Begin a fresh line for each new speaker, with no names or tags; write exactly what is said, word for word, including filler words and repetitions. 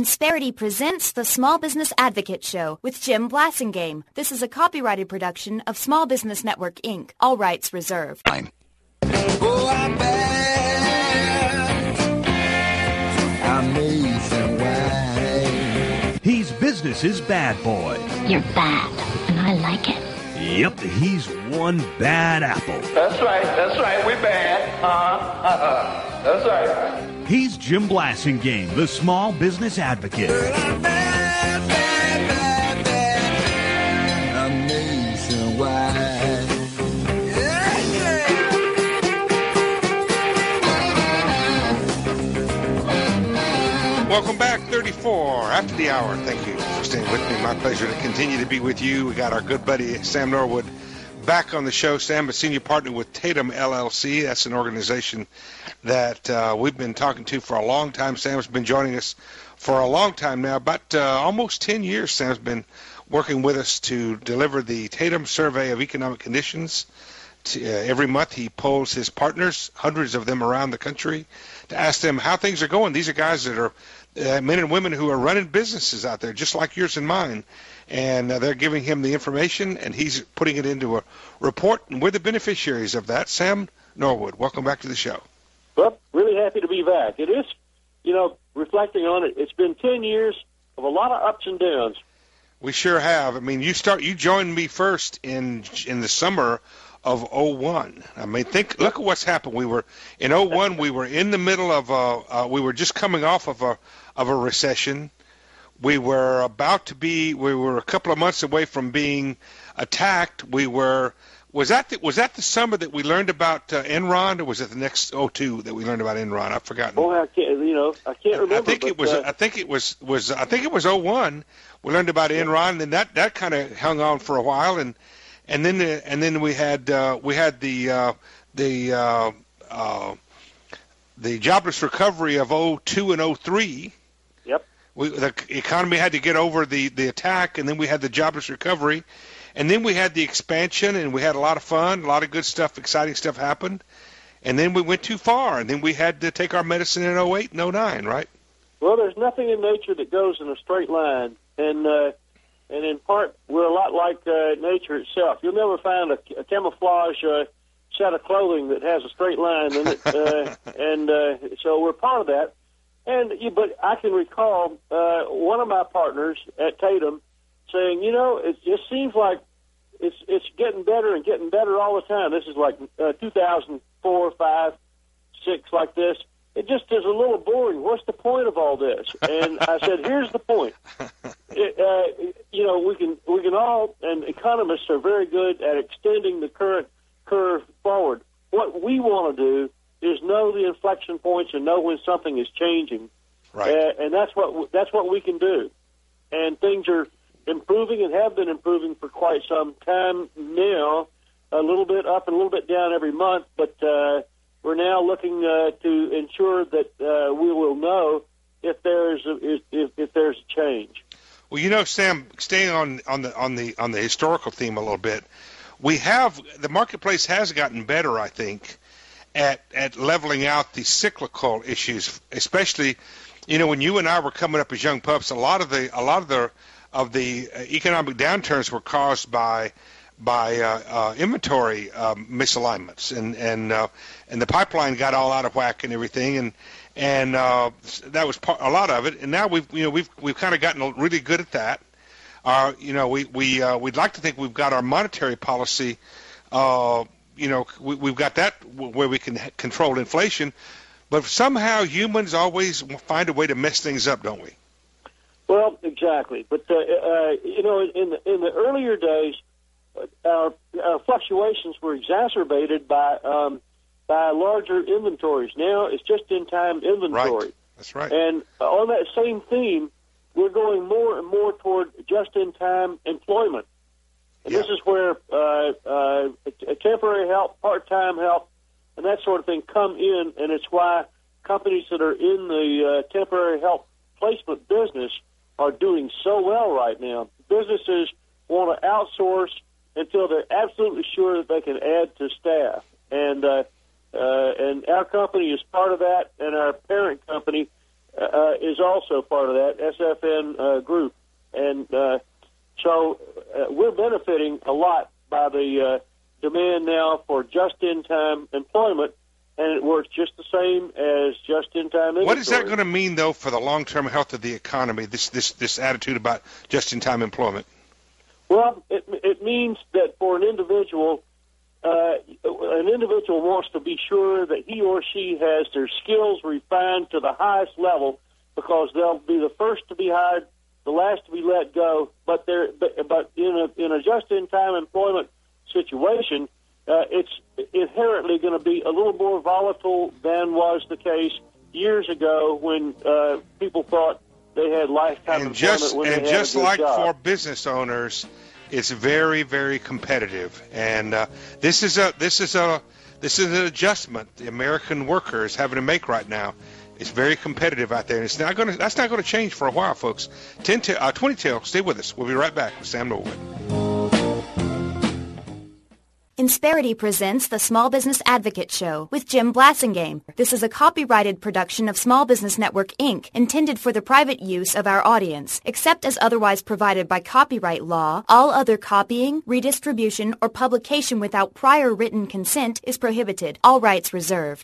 Insperity presents the Small Business Advocate Show with Jim Blasingame. This is a copyrighted production of Small Business Network, Incorporated. All rights reserved.
Fine. Oh, I'm bad. I'm nationwide.
He's business's bad boy.
You're bad, and I like it.
Yep, he's one bad apple.
That's right, that's right, we're bad. Uh-huh, uh-huh. That's right.
He's Jim Blasingame, the Small Business Advocate.
I'm bad, bad, bad, bad. I'm nationwide. Yeah, yeah.
Welcome back, thirty-four after the hour. Thank you for staying with me. My pleasure to continue to be with you. We got our good buddy Sam Norwood back on the show. Sam, a senior partner with Tatum L L C. That's an organization that uh, we've been talking to for a long time. Sam's been joining us for a long time now, about uh, almost ten years. Sam's been working with us to deliver the Tatum Survey of Economic Conditions. To, uh, every month he polls his partners, hundreds of them around the country, to ask them how things are going. These are guys that are uh, men and women who are running businesses out there, just like yours and mine. And uh, they're giving him the information, and he's putting it into a report, and we're the beneficiaries of that. Sam Norwood, welcome back to the show.
Well, really happy to be back. It is, you know, reflecting on it, it's been ten years of a lot of ups and downs.
We sure have. I mean, you start. You joined me first in in the summer of oh one. I mean, think. Look at what's happened. We were in oh one. We were in the middle of a. Uh, we were just coming off of a of a recession. We were about to be. We were a couple of months away from being attacked. We were. Was that the, was that the summer that we learned about uh, Enron, or was it the next oh two that we learned about Enron? I've forgotten.
Oh, I can't. You know, I can't remember.
I think
but,
it was.
Uh,
I think it was. Was I think it was oh one. We learned about Enron, and then that, that kind of hung on for a while, and and then the, and then we had uh, we had the uh, the uh, uh, the jobless recovery of oh two and oh three.
Yep.
We, the economy had to get over the, the attack, and then we had the jobless recovery. And then we had the expansion, and we had a lot of fun, a lot of good stuff, exciting stuff happened. And then we went too far, and then we had to take our medicine in oh eight and oh nine, right?
Well, there's nothing in nature that goes in a straight line. And uh, and in part, we're a lot like uh, nature itself. You'll never find a, a camouflage uh, set of clothing that has a straight line in it. Uh, and uh, so we're part of that. And But I can recall uh, one of my partners at Tatum saying, you know, it just seems like it's it's getting better and getting better all the time. This is like uh, two thousand four, five, six, like this. It just is a little boring. What's the point of all this? And I said, here's the point. It, uh, you know, we can we can all, and economists are very good at extending the current curve forward. What we want to do is know the inflection points and know when something is changing.
Right.
Uh, and that's what that's what we can do. And things are improving and have been improving for quite some time now, a little bit up and a little bit down every month, but uh, we're now looking uh, to ensure that uh, we will know if there's a, if, if there's a change.
Well, you know, Sam, staying on, on the on the on the historical theme a little bit, we have the marketplace has gotten better, I think, at at leveling out the cyclical issues, especially, you know, when you and I were coming up as young pups, a lot of the a lot of the of the economic downturns were caused by by uh, uh, inventory um, misalignments, and and uh, and the pipeline got all out of whack and everything, and and uh, that was part, a lot of it. And now we've you know we've we've kind of gotten really good at that. Uh, you know we we uh, we'd like to think we've got our monetary policy. Uh, you know we, we've got that where we can control inflation, but somehow humans always find a way to mess things up, don't we?
Well, exactly. But, uh, uh, you know, in the, in the earlier days, our, our fluctuations were exacerbated by um, by larger inventories. Now it's just-in-time inventory.
Right. That's right.
And on that same theme, we're going more and more toward just-in-time employment. And
Yeah.
this is where uh, uh, temporary help, part-time help, and that sort of thing come in, and it's why companies that are in the uh, temporary help placement business are doing so well right now. Businesses want to outsource until they're absolutely sure that they can add to staff. And uh, uh, and our company is part of that, and our parent company uh, is also part of that S F N uh, group, and uh, so uh, we're benefiting a lot by the uh, demand now for just-in-time employment, and it works just the same as just-in-time inventory.
What is that going to mean, though, for the long-term health of the economy? This this this attitude about just-in-time employment.
Well, it it means that for an individual. Uh, an individual wants to be sure that he or she has their skills refined to the highest level, because they'll be the first to be hired, the last to be let go. But they're but, but in a in a just-in-time employment situation, uh, it's inherently going to be a little more volatile than was the case years ago when uh, people thought they had lifetime
and
employment
just,
when
and
they had
just
a good
like
job.
for business owners, it's very, very competitive, and uh, this is a this is a this is an adjustment the American worker is having to make right now. It's very competitive out there, and it's not going to that's not going to change for a while, folks. Ten tail, uh, twenty tail, stay with us. We'll be right back with Sam Norwood.
Insperity presents the Small Business Advocate Show with Jim Blasingame. This is a copyrighted production of Small Business Network, Incorporated, intended for the private use of our audience. Except as otherwise provided by copyright law, all other copying, redistribution, or publication without prior written consent is prohibited. All rights reserved.